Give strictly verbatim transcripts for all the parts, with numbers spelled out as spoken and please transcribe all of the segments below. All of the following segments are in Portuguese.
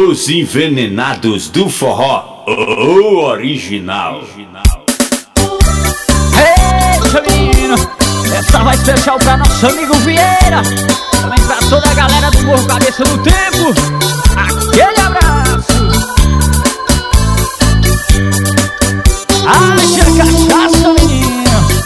Os Envenenados do Forró, o original. Eita, menino, essa vai especial pra nosso amigo Vieira, também pra toda a galera do Morro Cabeça do Tempo. Aquele abraço. Haja cachaça, menino.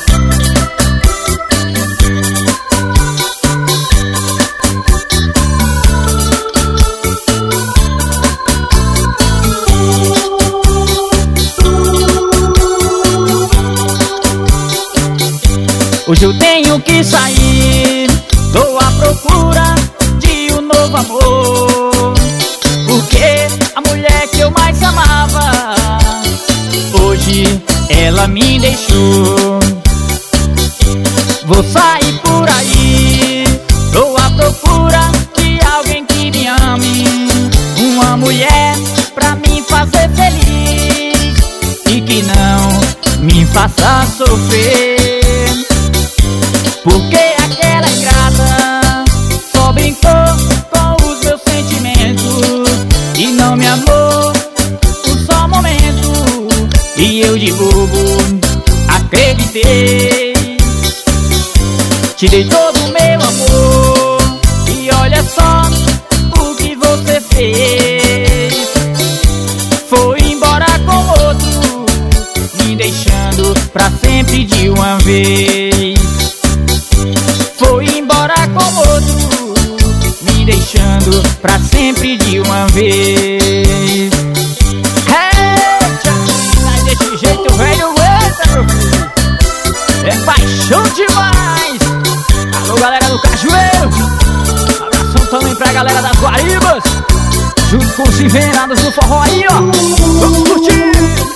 Hoje eu tenho que sair, tô à procura de um novo amor, porque a mulher que eu mais amava, hoje ela me deixou. Vou sair por aí, tô à procura de alguém que me ame, uma mulher pra me fazer feliz e que não me faça sofrer. Porque aquela ingrata só brincou com os meus sentimentos e não me amou um só momento. E eu de bobo acreditei, te dei todo o meu amor e olha só o que você fez. Foi embora com outro, me deixando pra sempre de uma vez. Foi embora com outro, me deixando pra sempre de uma vez. Eita, mas desse jeito velho aguenta, meu filho. É paixão demais. Alô, galera do Cajueiro, abração também pra galera das Guaribas, junto com os Envenenados do Forró aí, ó. Vamos curtir.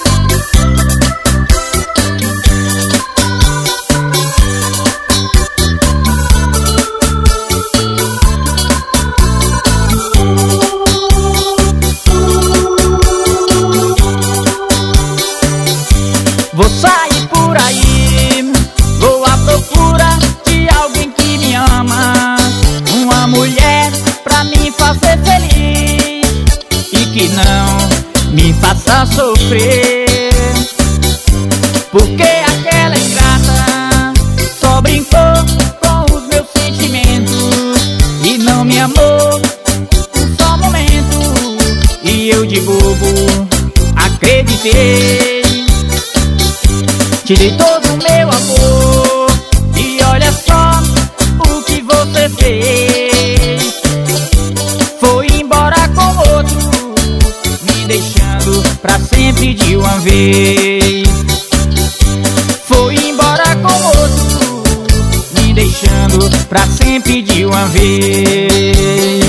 Vou sair por aí, vou à procura de alguém que me ama, uma mulher pra me fazer feliz e que não me faça sofrer. Porque aquela ingrata só brincou com os meus sentimentos e não me amou um só momento. E eu de bobo acreditei, te dei todo o meu amor e olha só o que você fez. Foi embora com outro, me deixando pra sempre de uma vez. Foi embora com outro, me deixando pra sempre de uma vez.